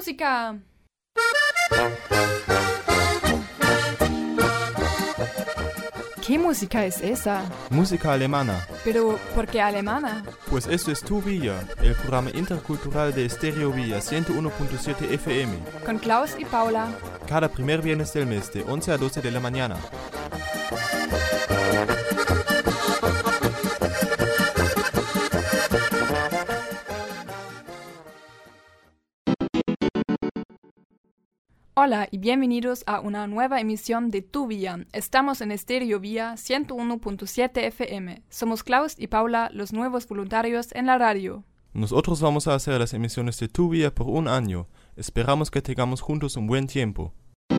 música! ¿Qué música es esa? Música alemana. ¿Pero por qué alemana? Pues esto es Tu Villa, el programa intercultural de Stereo Villa 101.7 FM. Con Klaus y Paula. Cada primer viernes del mes de 11 a 12 de la mañana. Hola y bienvenidos a una nueva emisión de Tu Villa. Estamos en Stereo Villa 101.7 FM. Somos Klaus y Paula, los nuevos voluntarios en la radio. Nosotros vamos a hacer las emisiones de Tu Villa por un año. Esperamos que tengamos juntos un buen tiempo.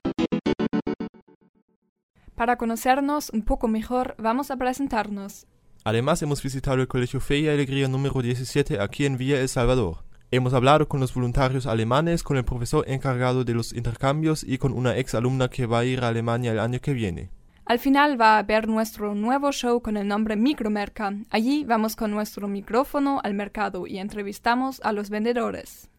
Para conocernos un poco mejor, vamos a presentarnos. Además, hemos visitado el Colegio Fe y Alegría número 17 aquí en Villa El Salvador. Hemos hablado con los voluntarios alemanes, con el profesor encargado de los intercambios y con una ex alumna que va a ir a Alemania el año que viene. Al final va a haber nuestro nuevo show con el nombre Micromerca. Allí vamos con nuestro micrófono al mercado y entrevistamos a los vendedores.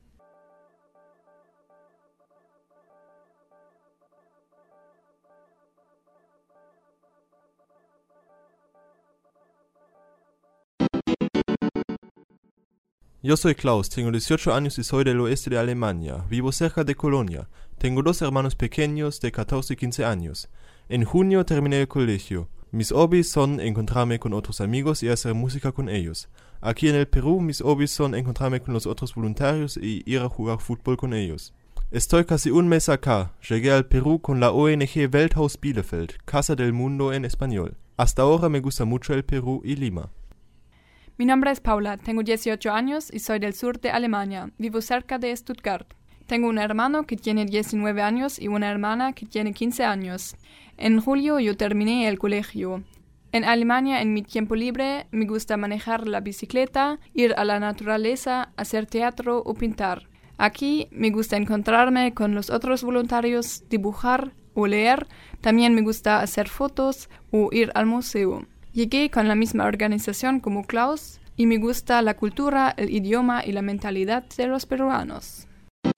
Yo soy Klaus, tengo 18 años y soy del oeste de Alemania. Vivo cerca de Colonia. Tengo 2 hermanos pequeños de 14 y 15 años. En junio terminé el colegio. Mis hobbies son encontrarme con otros amigos y hacer música con ellos. Aquí en el Perú, mis hobbies son encontrarme con los otros voluntarios y ir a jugar fútbol con ellos. Estoy casi un mes acá. Llegué al Perú con la ONG Welthaus Bielefeld, Casa del Mundo en español. Hasta ahora me gusta mucho el Perú y Lima. Mi nombre es Paula, tengo 18 años y soy del sur de Alemania. Vivo cerca de Stuttgart. Tengo un hermano que tiene 19 años y una hermana que tiene 15 años. En julio yo terminé el colegio. En Alemania, en mi tiempo libre, me gusta manejar la bicicleta, ir a la naturaleza, hacer teatro o pintar. Aquí me gusta encontrarme con los otros voluntarios, dibujar o leer. También me gusta hacer fotos o ir al museo. Llegué con la misma organización como Klaus y me gusta la cultura, el idioma y la mentalidad de los peruanos.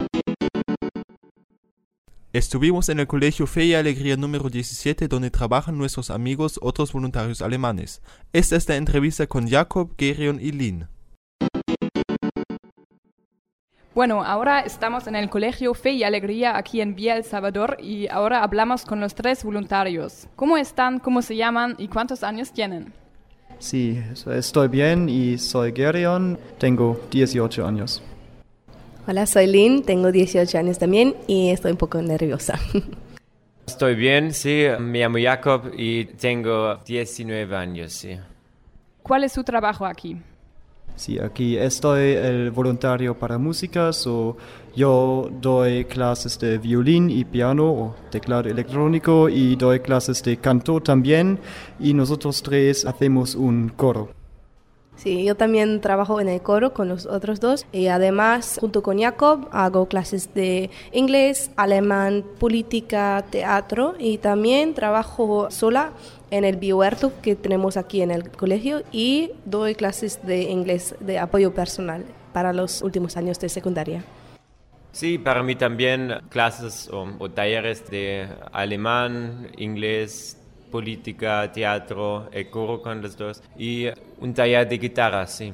Estuvimos en el Colegio Fe y Alegría número 17 donde trabajan nuestros amigos otros voluntarios alemanes. Esta es la entrevista con Jakob, Gerion y Lynn. Bueno, ahora estamos en el Colegio Fe y Alegría aquí en Villa El Salvador y ahora hablamos con los 3 voluntarios. ¿Cómo están? ¿Cómo se llaman? ¿Y cuántos años tienen? Sí, estoy bien y soy Gerion, tengo 18 años. Hola, soy Lynn, tengo 18 años también y estoy un poco nerviosa. Estoy bien, sí, me llamo Jakob y tengo 19 años, sí. ¿Cuál es su trabajo aquí? Sí, aquí estoy el voluntario para música, yo doy clases de violín y piano o teclado electrónico y doy clases de canto también y nosotros 3 hacemos un coro. Sí, yo también trabajo en el coro con los otros 2 y además junto con Jakob hago clases de inglés, alemán, política, teatro y también trabajo sola en el biohuerto que tenemos aquí en el colegio y doy clases de inglés de apoyo personal para los últimos años de secundaria. Sí, para mí también clases o talleres de alemán, inglés, política, teatro, el coro con los 2 y un taller de guitarra, sí.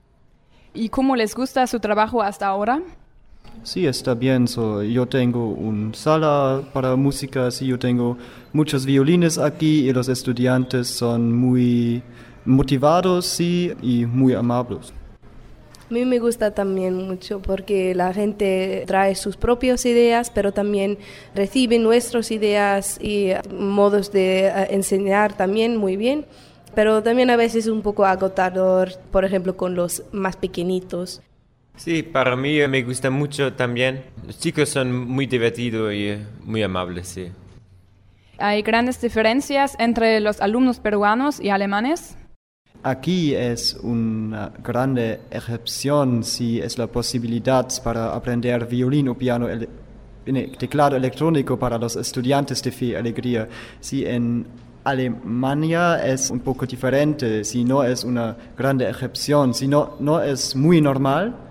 ¿Y cómo les gusta su trabajo hasta ahora? Sí, está bien. Yo tengo una sala para música, sí, yo tengo muchos violines aquí y los estudiantes son muy motivados, sí, y muy amables. A mí me gusta también mucho porque la gente trae sus propias ideas, pero también recibe nuestras ideas y modos de enseñar también muy bien. Pero también a veces un poco agotador, por ejemplo, con los más pequeñitos. Sí, para mí me gusta mucho también. Los chicos son muy divertidos y muy amables, sí. ¿Hay grandes diferencias entre los alumnos peruanos y alemanes? Aquí es una grande excepción si es la posibilidad para aprender violín o piano, teclado electrónico para los estudiantes de Fe y Alegría. Si en Alemania es un poco diferente, si no es una grande excepción, si no es muy normal,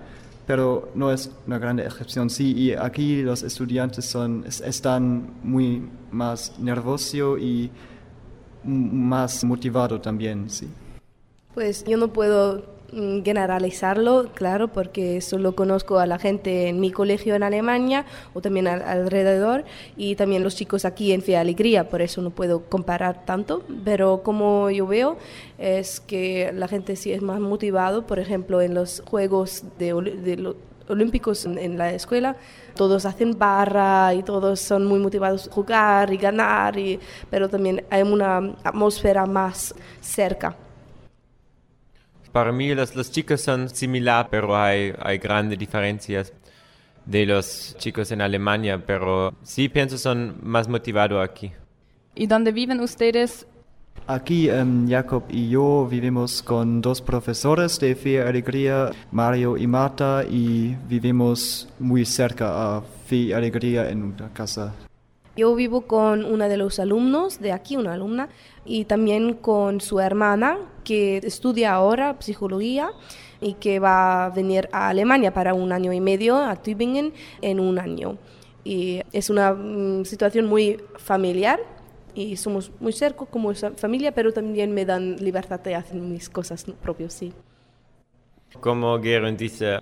pero no es una gran excepción. Sí, y aquí los estudiantes están muy más nerviosos y más motivados también, sí. Pues yo no puedo generalizarlo, claro, porque solo conozco a la gente en mi colegio en Alemania o también alrededor, y también los chicos aquí en Fe y Alegría, por eso no puedo comparar tanto, pero como yo veo es que la gente sí es más motivado. Por ejemplo, en los Juegos Olímpicos en la escuela, todos hacen barra y todos son muy motivados a jugar y ganar, pero también hay una atmósfera más cerca. Para mí los chicos son similares, pero hay grandes diferencias de los chicos en Alemania, pero sí pienso son más motivados aquí. ¿Y dónde viven ustedes? Aquí Jacob y yo vivimos con 2 profesores de Fe y Alegría, Mario y Marta, y vivimos muy cerca a Fe y Alegría en una casa. Yo vivo con una de los alumnos de aquí, una alumna, y también con su hermana que estudia ahora psicología y que va a venir a Alemania para 1 año y medio, a Tübingen, en 1 año. Y es una situación muy familiar y somos muy cerca como familia, pero también me dan libertad de hacer mis cosas propias, sí. Como Geren dice,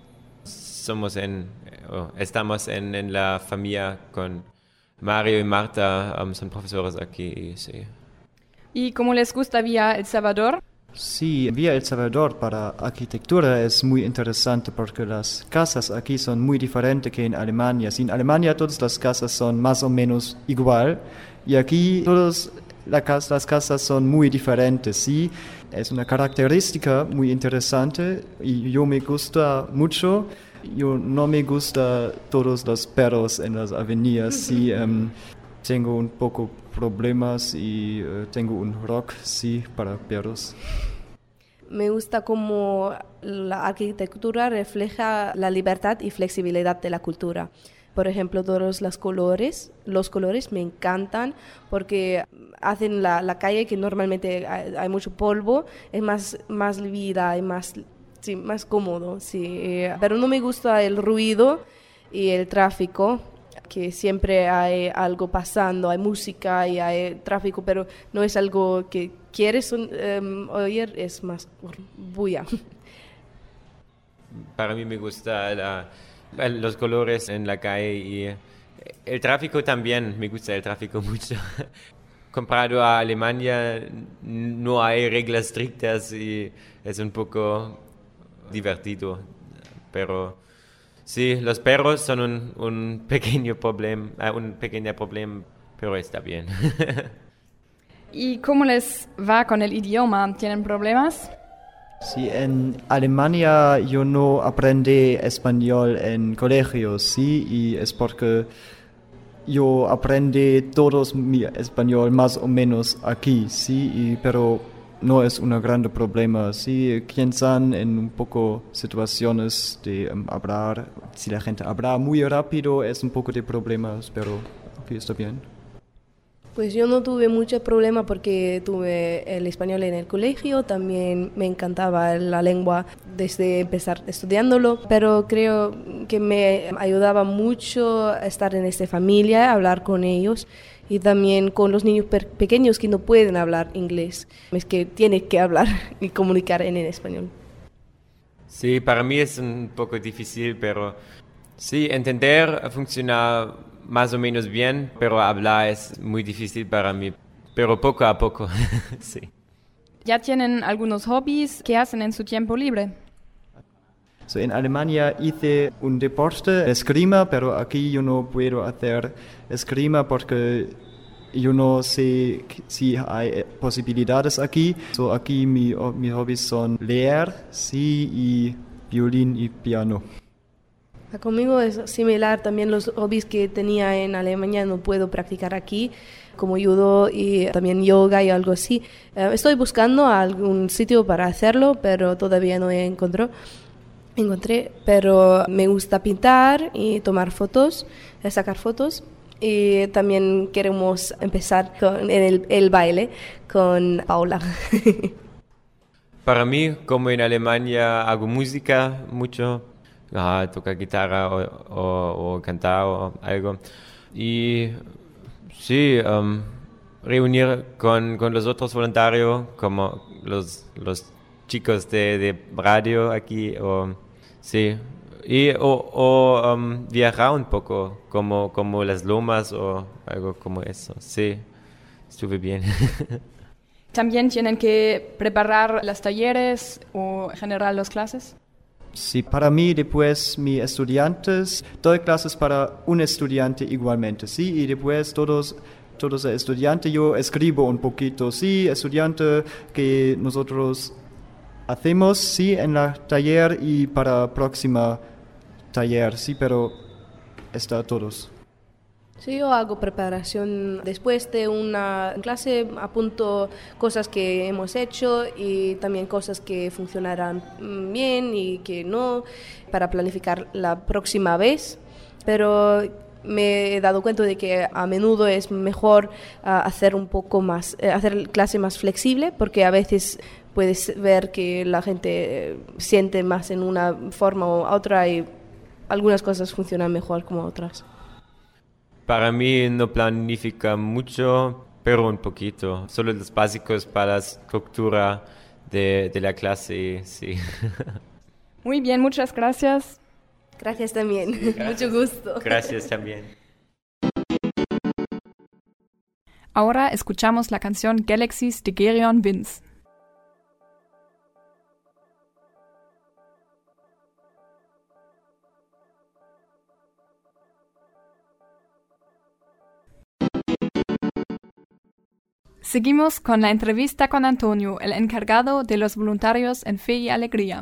estamos en la familia con Mario y Marta, son profesores aquí, sí. ¿Y cómo les gusta Villa El Salvador? Sí, Villa El Salvador para arquitectura es muy interesante porque las casas aquí son muy diferentes que en Alemania. Sí, en Alemania todas las casas son más o menos igual y aquí todas las casas son muy diferentes. Sí, es una característica muy interesante y yo me gusta mucho. Yo no me gusta todos los perros en las avenidas. Sí, tengo un poco problemas y tengo un rock, sí, para perros. Me gusta cómo la arquitectura refleja la libertad y flexibilidad de la cultura. Por ejemplo, todos los colores me encantan porque hacen la calle, que normalmente hay mucho polvo, es más vivida y más cómodo. Sí. Pero no me gusta el ruido y el tráfico, que siempre hay algo pasando, hay música y hay tráfico, pero no es algo que quieres oír, es más bulla. Para mí me gusta los colores en la calle y el tráfico también, me gusta el tráfico mucho. Comparado a Alemania, no hay reglas estrictas y es un poco divertido, pero sí, los perros son un pequeño problema, pero está bien. ¿Y cómo les va con el idioma? ¿Tienen problemas? Sí, en Alemania yo no aprendí español en colegio, sí, y es porque yo aprendí todo mi español más o menos aquí, sí, pero no es un gran problema. Sí, piensan en un poco situaciones de hablar. Si la gente habla muy rápido es un poco de problemas, pero aquí está bien. Pues yo no tuve mucho problema porque tuve el español en el colegio, también me encantaba la lengua desde empezar estudiándolo, pero creo que me ayudaba mucho estar en esta familia, hablar con ellos y también con los niños pequeños que no pueden hablar inglés, es que tienen que hablar y comunicar en el español. Sí, para mí es un poco difícil, pero sí, entender funciona más o menos bien, pero hablar es muy difícil para mí, pero poco a poco, sí. ¿Ya tienen algunos hobbies? ¿Qué hacen en su tiempo libre? So, en Alemania hice un deporte, esgrima, pero aquí yo no puedo hacer esgrima porque yo no sé si hay posibilidades aquí. So, aquí mis hobbies son leer, sí, y violín y piano. Conmigo es similar, también los hobbies que tenía en Alemania no puedo practicar aquí, como judo y también yoga y algo así. Estoy buscando algún sitio para hacerlo, pero todavía no encontré, pero me gusta pintar y tomar fotos, sacar fotos. Y también queremos empezar con el baile con Paula. Para mí, como en Alemania hago música mucho, tocar guitarra o cantar o algo. Y sí, reunir con los otros voluntarios, como los chicos de radio aquí, sí. Y viajar un poco, como las lomas o algo como eso. Sí, estuve bien. ¿También tienen que preparar los talleres o generar las clases? Sí, para mí después mis estudiantes, doy clases para un estudiante igualmente, sí, y después todos los estudiantes yo escribo un poquito, sí, estudiante que nosotros hacemos, sí, en la taller y para próxima taller, sí, pero está todos. Sí, yo hago preparación después de una clase, apunto cosas que hemos hecho y también cosas que funcionarán bien y que no, para planificar la próxima vez, pero me he dado cuenta de que a menudo es mejor hacer un poco más, hacer clase más flexible, porque a veces puedes ver que la gente siente más en una forma u otra y algunas cosas funcionan mejor como otras. Para mí no planifica mucho, pero un poquito. Solo los básicos para la estructura de la clase, sí. Muy bien, muchas gracias. Gracias también, Sí, gracias. mucho gusto. Gracias también. Ahora escuchamos la canción Galaxies de Gereon Vince. Seguimos con la entrevista con Antonio, el encargado de los voluntarios en Fe y Alegría.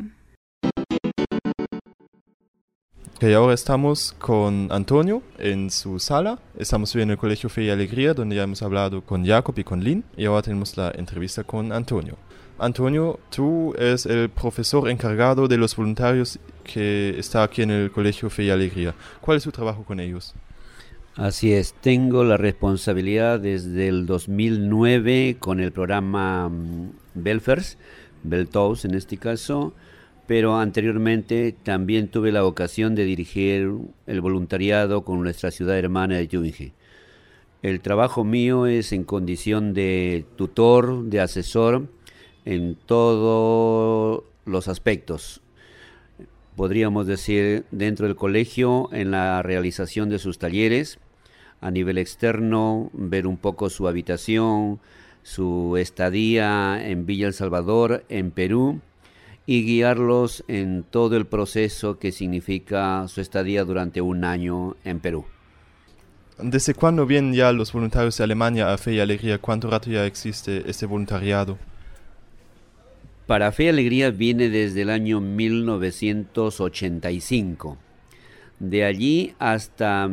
Y ahora estamos con Antonio en su sala. Estamos hoy en el Colegio Fe y Alegría, donde ya hemos hablado con Jacob y con Lynn. Y ahora tenemos la entrevista con Antonio. Antonio, tú eres el profesor encargado de los voluntarios que está aquí en el Colegio Fe y Alegría. ¿Cuál es tu trabajo con ellos? Así es, tengo la responsabilidad desde el 2009 con el programa Belfers, Beltows en este caso, pero anteriormente también tuve la ocasión de dirigir el voluntariado con nuestra ciudad hermana de Tübingen. El trabajo mío es en condición de tutor, de asesor en todos los aspectos. Podríamos decir dentro del colegio en la realización de sus talleres, a nivel externo, ver un poco su habitación, su estadía en Villa El Salvador, en Perú, y guiarlos en todo el proceso que significa su estadía durante un año en Perú. ¿Desde cuándo vienen ya los voluntarios de Alemania a Fe y Alegría? ¿Cuánto rato ya existe este voluntariado? Para Fe y Alegría viene desde el año 1985. De allí hasta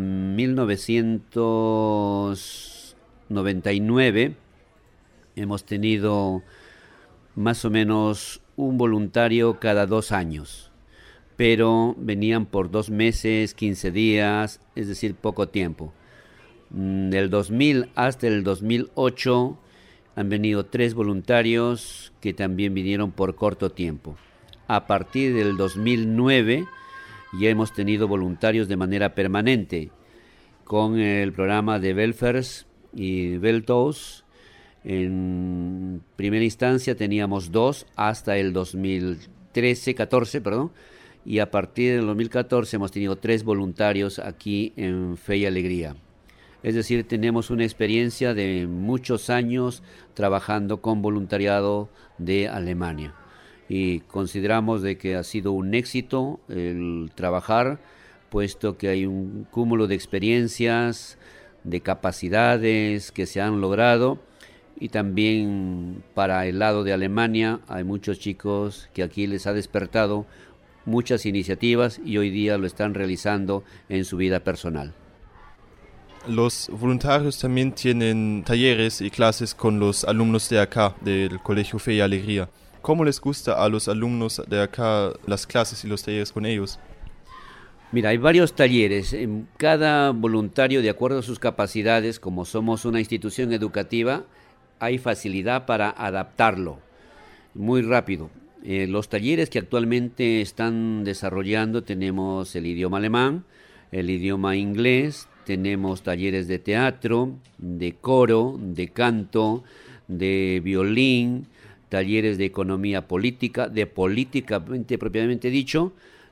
1999 hemos tenido más o menos un voluntario cada 2 años, pero venían por 2 meses, 15 días, es decir, poco tiempo. Del 2000 hasta el 2008 han venido 3 voluntarios que también vinieron por corto tiempo. A partir del 2009 ya hemos tenido voluntarios de manera permanente con el programa de Belfers y Beltows. En primera instancia teníamos 2 hasta el 2014, y a partir del 2014 hemos tenido 3 voluntarios aquí en Fe y Alegría. Es decir, tenemos una experiencia de muchos años trabajando con voluntariado de Alemania. Y consideramos de que ha sido un éxito el trabajar, puesto que hay un cúmulo de experiencias, de capacidades que se han logrado, y también para el lado de Alemania hay muchos chicos que aquí les ha despertado muchas iniciativas y hoy día lo están realizando en su vida personal. Los voluntarios también tienen talleres y clases con los alumnos de acá, del Colegio Fe y Alegría. ¿Cómo les gusta a los alumnos de acá las clases y los talleres con ellos? Mira, hay varios talleres. Cada voluntario, de acuerdo a sus capacidades, como somos una institución educativa, hay facilidad para adaptarlo muy rápido. Los talleres que actualmente están desarrollando, tenemos el idioma alemán, el idioma inglés, tenemos talleres de teatro, de coro, de canto, de violín, talleres de economía política, de política propiamente dicho,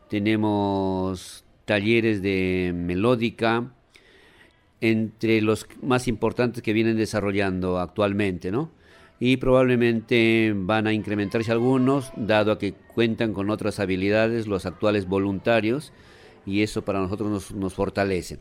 tenemos talleres de melódica, entre los más importantes que vienen desarrollando actualmente, ¿no? Y probablemente van a incrementarse algunos, dado a que cuentan con otras habilidades los actuales voluntarios, y eso para nosotros nos fortalece.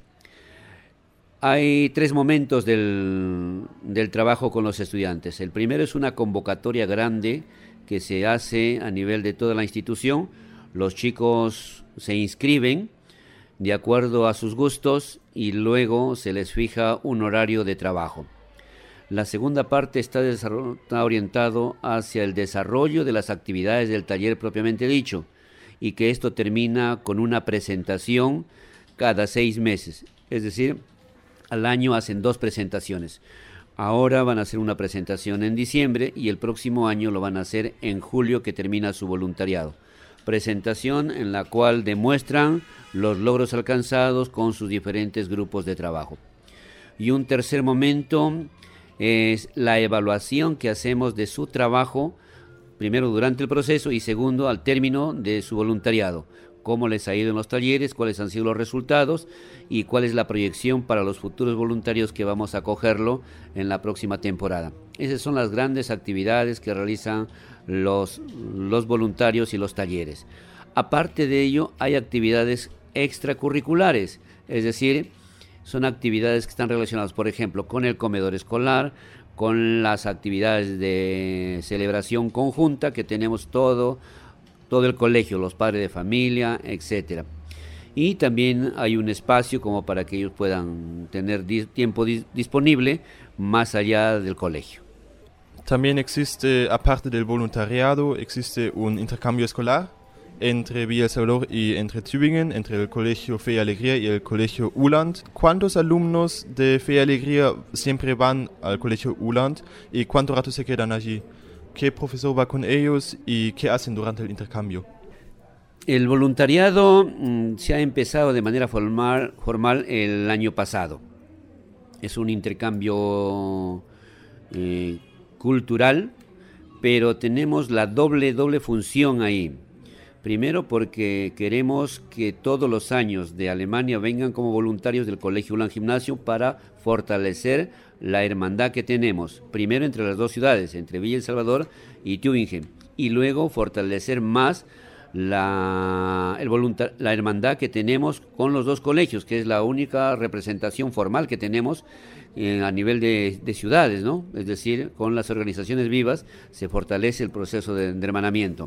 Hay 3 momentos del trabajo con los estudiantes. El primero es una convocatoria grande que se hace a nivel de toda la institución. Los chicos se inscriben de acuerdo a sus gustos y luego se les fija un horario de trabajo. La segunda parte está orientado hacia el desarrollo de las actividades del taller propiamente dicho, y que esto termina con una presentación cada 6 meses. Es decir, al año hacen 2 presentaciones. Ahora van a hacer una presentación en diciembre y el próximo año lo van a hacer en julio, que termina su voluntariado. Presentación en la cual demuestran los logros alcanzados con sus diferentes grupos de trabajo. Y un tercer momento es la evaluación que hacemos de su trabajo, primero durante el proceso y segundo al término de su voluntariado. Cómo les ha ido en los talleres, cuáles han sido los resultados y cuál es la proyección para los futuros voluntarios que vamos a acogerlo en la próxima temporada. Esas son las grandes actividades que realizan los voluntarios y los talleres. Aparte de ello, hay actividades extracurriculares, es decir, son actividades que están relacionadas, por ejemplo, con el comedor escolar, con las actividades de celebración conjunta que tenemos todo el colegio, los padres de familia, etcétera. Y también hay un espacio como para que ellos puedan tener tiempo disponible más allá del colegio. También existe, aparte del voluntariado, existe un intercambio escolar entre Villa El Salvador y entre Tübingen, entre el Colegio Fe y Alegría y el Colegio Uhland. ¿Cuántos alumnos de Fe y Alegría siempre van al Colegio Uhland y cuánto rato se quedan allí? ¿Qué profesor va con ellos y qué hacen durante el intercambio? El voluntariado se ha empezado de manera formal el año pasado. Es un intercambio cultural, pero tenemos la doble función ahí. Primero porque queremos que todos los años de Alemania vengan como voluntarios del Colegio Uhland Gymnasium para fortalecer la hermandad que tenemos, primero entre las 2 ciudades, entre Villa El Salvador y Tübingen, y luego fortalecer más la hermandad que tenemos con los 2 colegios, que es la única representación formal que tenemos a nivel de ciudades, ¿no? Es decir, con las organizaciones vivas se fortalece el proceso de hermanamiento.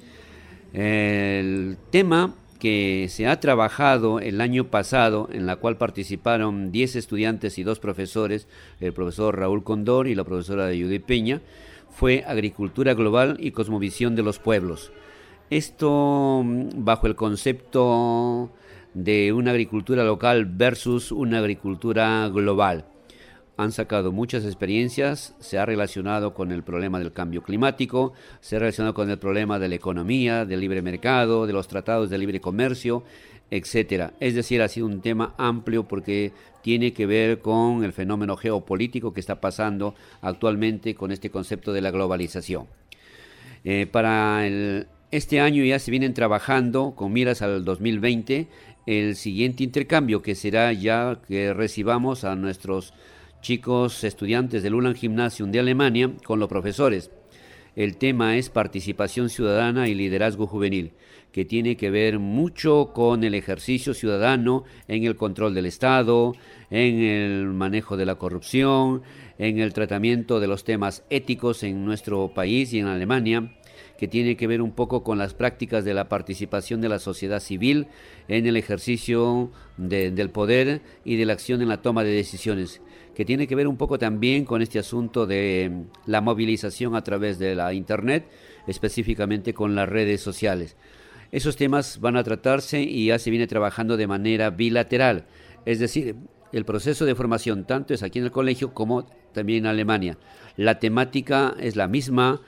El tema que se ha trabajado el año pasado, en la cual participaron 10 estudiantes y 2 profesores, el profesor Raúl Condor y la profesora Judith Peña, fue Agricultura Global y Cosmovisión de los Pueblos. Esto bajo el concepto de una agricultura local versus una agricultura global. Han sacado muchas experiencias, se ha relacionado con el problema del cambio climático, se ha relacionado con el problema de la economía, del libre mercado, de los tratados de libre comercio, etcétera. Es decir, ha sido un tema amplio porque tiene que ver con el fenómeno geopolítico que está pasando actualmente con este concepto de la globalización. Para este año ya se vienen trabajando con miras al 2020 el siguiente intercambio, que será ya que recibamos a nuestros chicos estudiantes del Uhland Gymnasium de Alemania con los profesores. El tema es participación ciudadana y liderazgo juvenil, que tiene que ver mucho con el ejercicio ciudadano en el control del Estado, en el manejo de la corrupción, en el tratamiento de los temas éticos en nuestro país y en Alemania, que tiene que ver un poco con las prácticas de la participación de la sociedad civil en el ejercicio del poder y de la acción en la toma de decisiones, que tiene que ver un poco también con este asunto de la movilización a través de la Internet, específicamente con las redes sociales. Esos temas van a tratarse y ya se viene trabajando de manera bilateral, es decir, el proceso de formación tanto es aquí en el colegio como también en Alemania. La temática es la misma,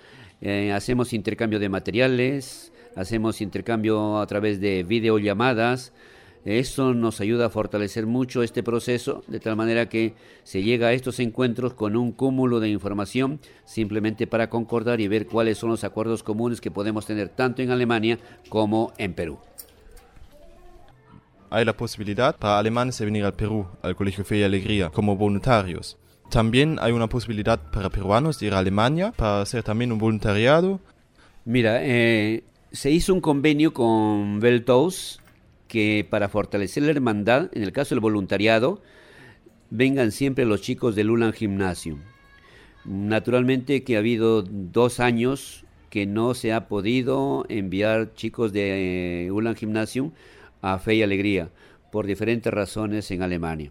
Hacemos intercambio de materiales, hacemos intercambio a través de videollamadas. Esto nos ayuda a fortalecer mucho este proceso, de tal manera que se llega a estos encuentros con un cúmulo de información, simplemente para concordar y ver cuáles son los acuerdos comunes que podemos tener tanto en Alemania como en Perú. Hay la posibilidad para alemanes de venir al Perú, al Colegio Fe y Alegría, como voluntarios. También hay una posibilidad para peruanos de ir a Alemania para hacer también un voluntariado. Mira, se hizo un convenio con Welthaus que para fortalecer la hermandad, en el caso del voluntariado, vengan siempre los chicos del Ulan Gymnasium. Naturalmente que ha habido 2 años que no se ha podido enviar chicos de Ulan Gymnasium a Fe y Alegría, por diferentes razones en Alemania.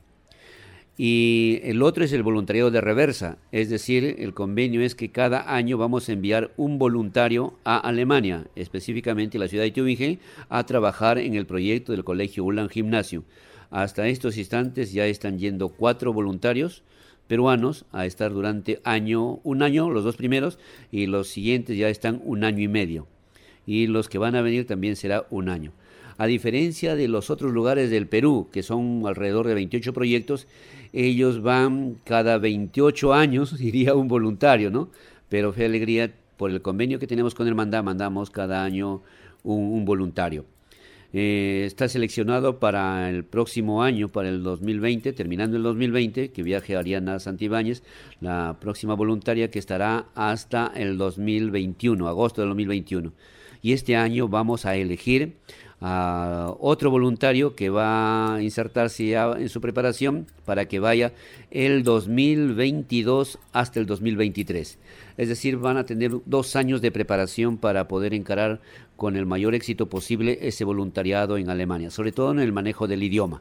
Y el otro es el voluntariado de reversa, es decir, el convenio es que cada año vamos a enviar un voluntario a Alemania, específicamente a la ciudad de Tübingen, a trabajar en el proyecto del colegio Ulan Gymnasium. Hasta estos instantes ya están yendo 4 voluntarios peruanos a estar durante un año, los 2 primeros, y los siguientes ya están 1 año y medio. Y los que van a venir también será 1 año. A diferencia de los otros lugares del Perú, que son alrededor de 28 proyectos, ellos van cada 28 años, iría un voluntario, ¿no? Pero Fe y Alegría, por el convenio que tenemos con Hermandad, mandamos cada año un voluntario. Está seleccionado para el próximo año, para el 2020, terminando el 2020, que viaje Ariana Santibáñez, la próxima voluntaria que estará hasta el 2021, agosto del 2021. Y este año vamos a elegir a otro voluntario que va a insertarse ya en su preparación para que vaya el 2022 hasta el 2023. Es decir, van a tener 2 años de preparación para poder encarar con el mayor éxito posible ese voluntariado en Alemania, sobre todo en el manejo del idioma.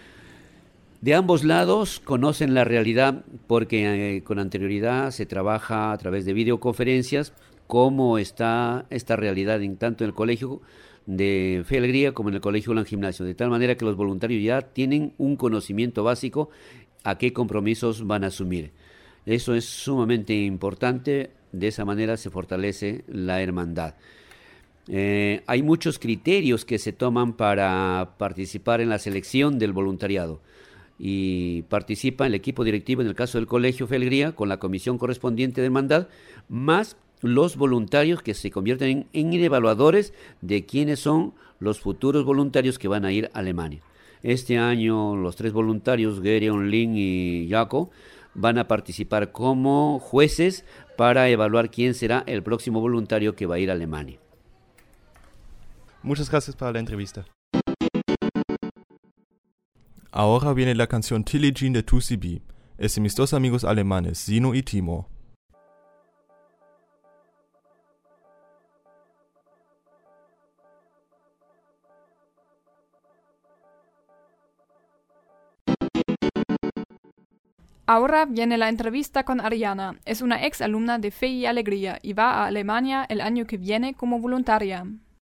De ambos lados conocen la realidad porque con anterioridad se trabaja a través de videoconferencias cómo está esta realidad tanto en el colegio de Fe y Alegría como en el colegio Ulan Gymnasium, de tal manera que los voluntarios ya tienen un conocimiento básico a qué compromisos van a asumir. Eso es sumamente importante, de esa manera se fortalece la hermandad. Hay muchos criterios que se toman para participar en la selección del voluntariado y participa el equipo directivo en el caso del colegio Fe y Alegría con la comisión correspondiente de hermandad, más los voluntarios que se convierten en evaluadores de quiénes son los futuros voluntarios que van a ir a Alemania. Este año los 3 voluntarios, Gereon, Lin y Jaco, van a participar como jueces para evaluar quién será el próximo voluntario que va a ir a Alemania. Muchas gracias por la entrevista. Ahora viene la canción Tilly Jean de 2CB. Es de mis 2 amigos alemanes, Sino y Timo. Ahora viene la entrevista con Ariana. Es una ex alumna de Fe y Alegría y va a Alemania el año que viene como voluntaria.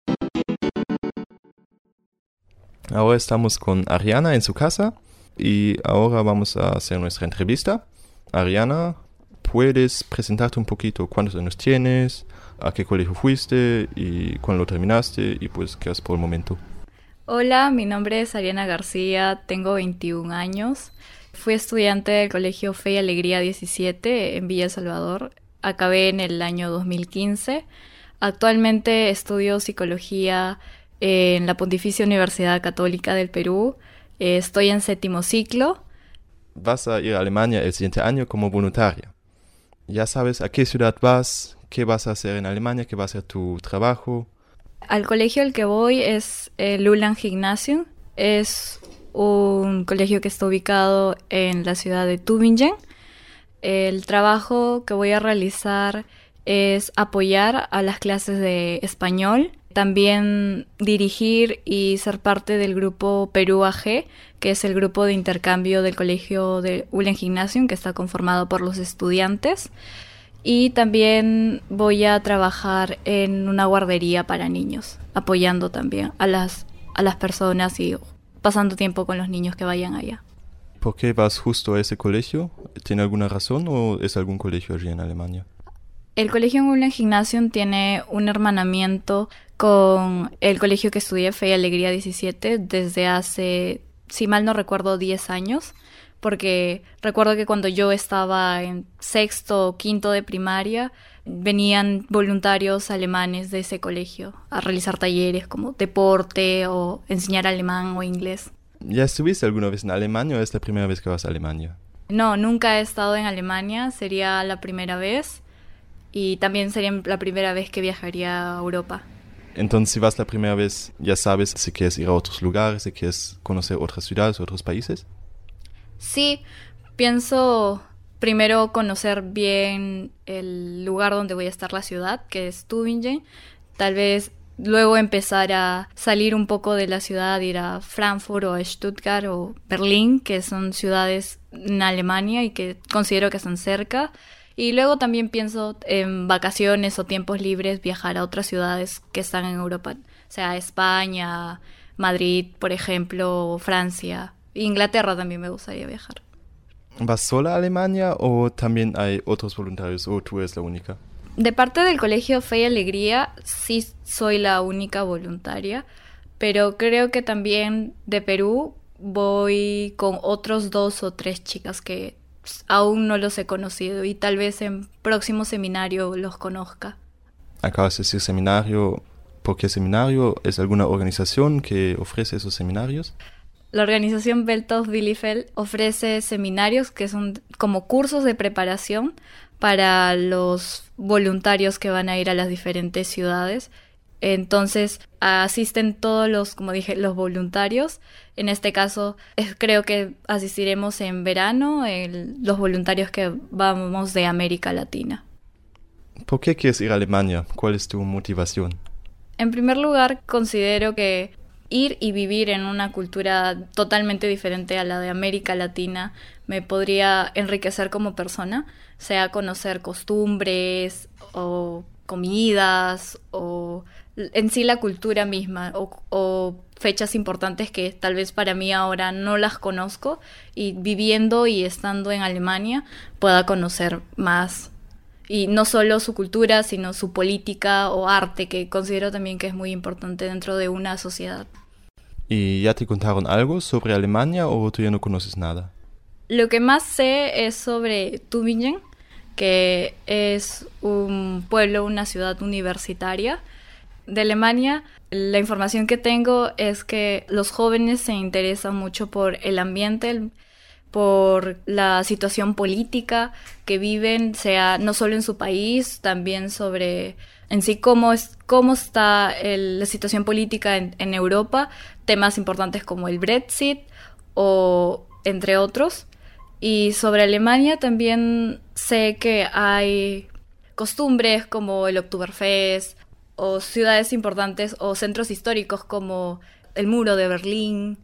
Ahora estamos con Ariana en su casa y ahora vamos a hacer nuestra entrevista. Ariana, ¿puedes presentarte un poquito cuántos años tienes, a qué colegio fuiste y cuándo lo terminaste y pues qué haces por el momento? Hola, mi nombre es Ariana García, tengo 21 años. Fui estudiante del Colegio Fe y Alegría 17 en Villa El Salvador. Acabé en el año 2015. Actualmente estudio psicología en la Pontificia Universidad Católica del Perú. Estoy en 7º ciclo. Vas a ir a Alemania el siguiente año como voluntaria. ¿Ya sabes a qué ciudad vas? ¿Qué vas a hacer en Alemania? ¿Qué va a ser tu trabajo? Al colegio al que voy es el Ulan Gymnasium. Es un colegio que está ubicado en la ciudad de Tübingen. El trabajo que voy a realizar es apoyar a las clases de español, también dirigir y ser parte del grupo Perú AG, que es el grupo de intercambio del colegio de Ulan Gymnasium, que está conformado por los estudiantes. Y también voy a trabajar en una guardería para niños, apoyando también a las personas y pasando tiempo con los niños que vayan allá. ¿Por qué vas justo a ese colegio? ¿Tiene alguna razón o es algún colegio allí en Alemania? El colegio Ulan Gymnasium tiene un hermanamiento con el colegio que estudié, Fe y Alegría 17, desde hace, si mal no recuerdo, 10 años. Porque recuerdo que cuando yo estaba en sexto o quinto de primaria, venían voluntarios alemanes de ese colegio a realizar talleres como deporte o enseñar alemán o inglés. ¿Ya estuviste alguna vez en Alemania o es la primera vez que vas a Alemania? No, nunca he estado en Alemania, sería la primera vez y también sería la primera vez que viajaría a Europa. Entonces, si vas la primera vez, ya sabes si quieres ir a otros lugares, si quieres conocer otras ciudades, otros países. Sí, pienso primero conocer bien el lugar donde voy a estar, la ciudad, que es Tübingen. Tal vez luego empezar a salir un poco de la ciudad, ir a Frankfurt o a Stuttgart o Berlín, que son ciudades en Alemania y que considero que están cerca. Y luego también pienso en vacaciones o tiempos libres viajar a otras ciudades que están en Europa, o sea, España, Madrid, por ejemplo, Francia. Inglaterra también me gustaría viajar. ¿Vas sola a Alemania o también hay otros voluntarios o tú eres la única? De parte del colegio Fe y Alegría sí soy la única voluntaria, pero creo que también de Perú voy con otros 2 o 3 chicas que aún no los he conocido y tal vez en próximo seminario los conozca. Acabas de decir seminario. ¿Por qué seminario? ¿Es alguna organización que ofrece esos seminarios? La organización Welt auf Bielefeld ofrece seminarios que son como cursos de preparación para los voluntarios que van a ir a las diferentes ciudades. Entonces asisten todos los, como dije, los voluntarios. En este caso creo que asistiremos en verano, los voluntarios que vamos de América Latina. ¿Por qué quieres ir a Alemania? ¿Cuál es tu motivación? En primer lugar, considero que ir y vivir en una cultura totalmente diferente a la de América Latina me podría enriquecer como persona, sea conocer costumbres o comidas o en sí la cultura misma o fechas importantes que tal vez para mí ahora no las conozco y viviendo y estando en Alemania pueda conocer más. Y no solo su cultura, sino su política o arte, que considero también que es muy importante dentro de una sociedad. ¿Y ya te contaron algo sobre Alemania o tú ya no conoces nada? Lo que más sé es sobre Tübingen, que es un pueblo, una ciudad universitaria de Alemania. La información que tengo es que los jóvenes se interesan mucho por el ambiente, por la situación política que viven, sea no solo en su país, también sobre en sí cómo está la situación política en Europa, temas importantes como el Brexit o entre otros. Y sobre Alemania también sé que hay costumbres como el Oktoberfest o ciudades importantes o centros históricos como el Muro de Berlín.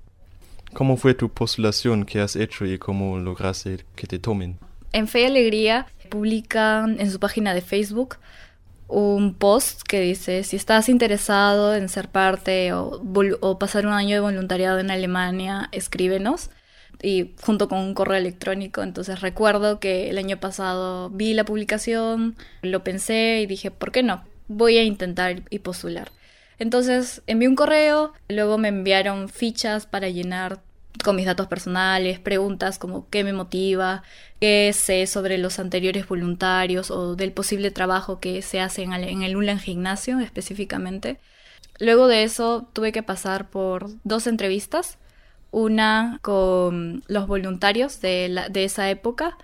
¿Cómo fue tu postulación que has hecho y cómo lograste que te tomen? En Fe y Alegría publican en su página de Facebook un post que dice: si estás interesado en ser parte o pasar un año de voluntariado en Alemania, escríbenos. Y junto con un correo electrónico. Entonces recuerdo que el año pasado vi la publicación, lo pensé y dije, ¿por qué no? Voy a intentar y postular. Entonces envié un correo, luego me enviaron fichas para llenar con mis datos personales, preguntas como qué me motiva, qué sé sobre los anteriores voluntarios o del posible trabajo que se hace en el Ulan Gymnasium específicamente. Luego de eso tuve que pasar por 2 entrevistas, una con los voluntarios de esa época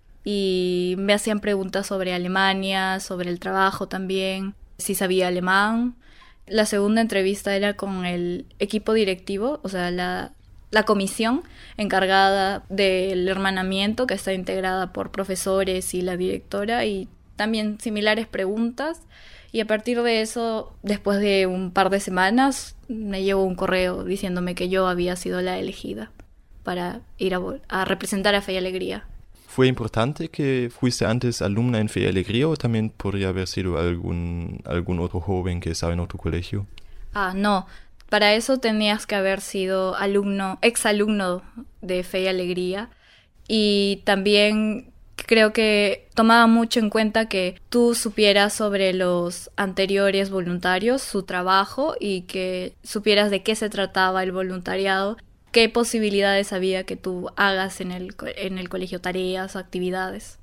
y me hacían preguntas sobre Alemania, sobre el trabajo también, si sabía alemán. La segunda entrevista era con el equipo directivo, o sea, la comisión encargada del hermanamiento, que está integrada por profesores y la directora, y también similares preguntas. Y a partir de eso, después de un par de semanas, me llegó un correo diciéndome que yo había sido la elegida para ir a representar a Fe y Alegría. ¿Fue importante que fuiste antes alumna en Fe y Alegría o también podría haber sido algún otro joven que estaba en otro colegio? No. Para eso tenías que haber sido exalumno de Fe y Alegría y también creo que tomaba mucho en cuenta que tú supieras sobre los anteriores voluntarios, su trabajo, y que supieras de qué se trataba el voluntariado, qué posibilidades había que tú hagas en el colegio, tareas, actividades.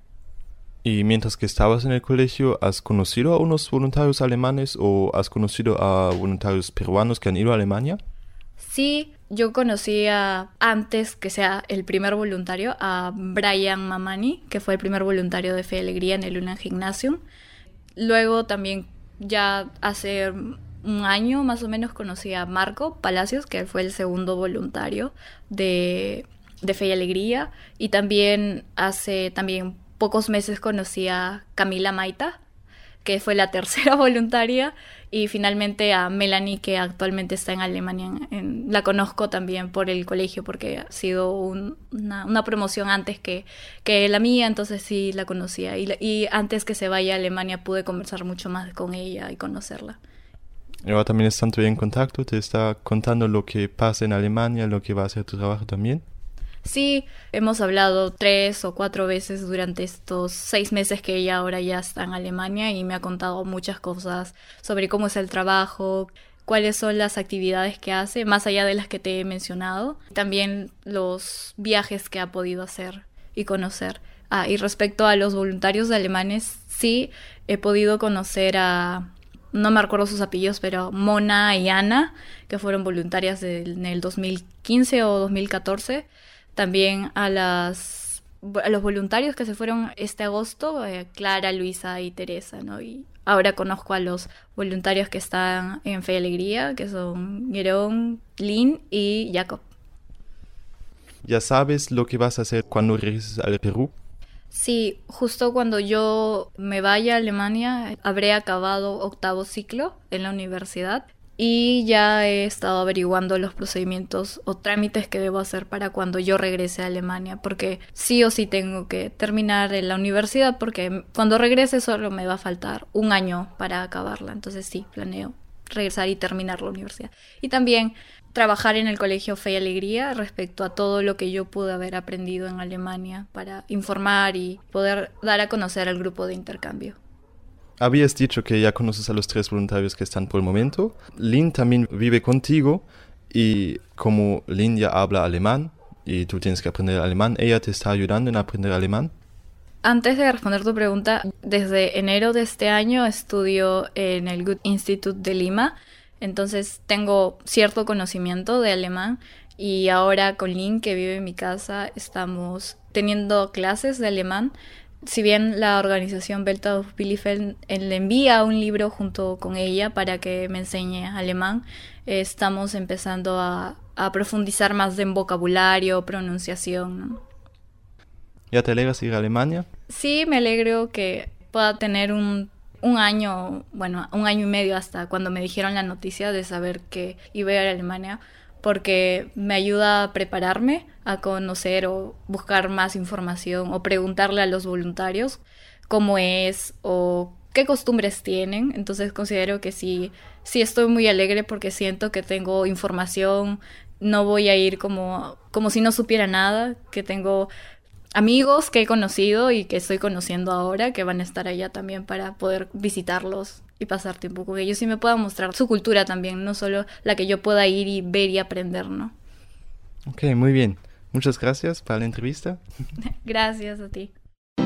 Y mientras que estabas en el colegio, ¿has conocido a unos voluntarios alemanes o has conocido a voluntarios peruanos que han ido a Alemania? Sí, yo conocía antes que sea el primer voluntario a Brian Mamani, que fue el primer voluntario de Fe y Alegría en el Lulan Gymnasium. Luego también ya hace un año más o menos conocí a Marco Palacios, que fue el segundo voluntario de Fe y Alegría. Y también hace pocos meses conocí a Camila Maita, que fue la tercera voluntaria, y finalmente a Melanie, que actualmente está en Alemania. La conozco también por el colegio, porque ha sido una promoción antes que la mía, entonces sí la conocía. Y antes que se vaya a Alemania pude conversar mucho más con ella y conocerla. ¿Y ahora también están todavía en contacto? ¿Te está contando lo que pasa en Alemania, lo que va a hacer tu trabajo también? Sí, hemos hablado 3 o 4 veces durante estos 6 meses que ella ahora ya está en Alemania, y me ha contado muchas cosas sobre cómo es el trabajo, cuáles son las actividades que hace, más allá de las que te he mencionado, también los viajes que ha podido hacer y conocer. Y respecto a los voluntarios alemanes, sí, he podido conocer no me acuerdo sus apellidos, pero Mona y Ana, que fueron voluntarias en el 2015 o 2014. También a los voluntarios que se fueron este agosto, Clara, Luisa y Teresa, ¿no? Y ahora conozco a los voluntarios que están en Fe y Alegría, que son Gerón, Lynn y Jacob. ¿Ya sabes lo que vas a hacer cuando regreses al Perú? Sí, justo cuando yo me vaya a Alemania, habré acabado 8º ciclo en la universidad. Y ya he estado averiguando los procedimientos o trámites que debo hacer para cuando yo regrese a Alemania, porque sí o sí tengo que terminar en la universidad, porque cuando regrese solo me va a faltar un año para acabarla. Entonces sí, planeo regresar y terminar la universidad. Y también trabajar en el colegio Fe y Alegría respecto a todo lo que yo pude haber aprendido en Alemania para informar y poder dar a conocer al grupo de intercambio. Habías dicho que ya conoces a los 3 voluntarios que están por el momento. Lynn también vive contigo, y como Lynn ya habla alemán y tú tienes que aprender alemán, ¿ella te está ayudando en aprender alemán? Antes de responder tu pregunta, desde enero de este año estudio en el Goethe Institut de Lima, entonces tengo cierto conocimiento de alemán, y ahora con Lynn, que vive en mi casa, estamos teniendo clases de alemán. Si bien la organización Welt auf Bielefeld le envía un libro junto con ella para que me enseñe alemán, estamos empezando a profundizar más en vocabulario, pronunciación, ¿no? ¿Ya te alegras ir a Alemania? Sí, me alegro que pueda tener un año, bueno, un año y medio hasta cuando me dijeron la noticia de saber que iba a ir a Alemania, porque me ayuda a prepararme, a conocer o buscar más información o preguntarle a los voluntarios cómo es o qué costumbres tienen. Entonces considero que sí estoy muy alegre porque siento que tengo información, no voy a ir como si no supiera nada, que tengo amigos que he conocido y que estoy conociendo ahora que van a estar allá también para poder visitarlos y pasar tiempo con ellos y me puedan mostrar su cultura también, no solo la que yo pueda ir y ver y aprender, ¿no? Ok, muy bien. Muchas gracias por la entrevista. Gracias a ti.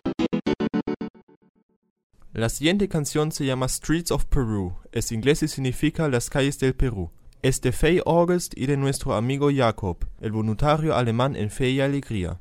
La siguiente canción se llama Streets of Peru. Es inglés y significa Las calles del Perú. Es de Faye August y de nuestro amigo Jacob, el voluntario alemán en Fe y Alegría.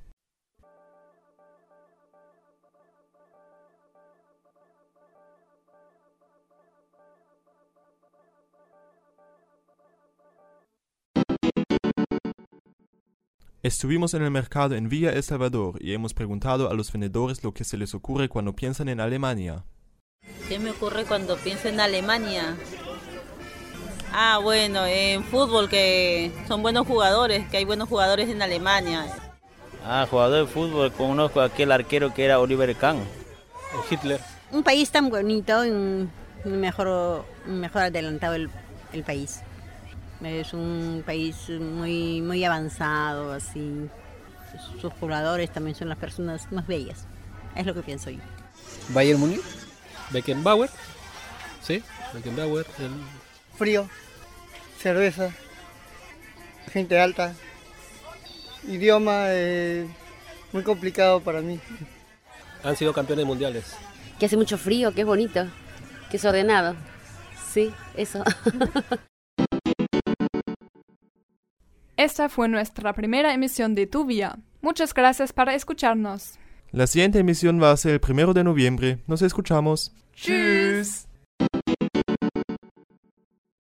Estuvimos en el mercado en Villa El Salvador y hemos preguntado a los vendedores lo que se les ocurre cuando piensan en Alemania. ¿Qué me ocurre cuando pienso en Alemania? Bueno, en fútbol, que son buenos jugadores, que hay buenos jugadores en Alemania. Jugador de fútbol, conozco a aquel arquero que era Oliver Kahn, Hitler. Un país tan bonito, mejor adelantado el país. Es un país muy avanzado, así. Sus pobladores también son las personas más bellas. Es lo que pienso yo. Bayern Múnich. Beckenbauer. Sí, Beckenbauer. Frío, cerveza, gente alta, idioma muy complicado para mí. Han sido campeones mundiales. Que hace mucho frío, que es bonito, que es ordenado. Sí, eso. Esta fue nuestra primera emisión de Tu Vía. Muchas gracias por escucharnos. La siguiente emisión va a ser el 1 de noviembre. Nos escuchamos. Tschüss.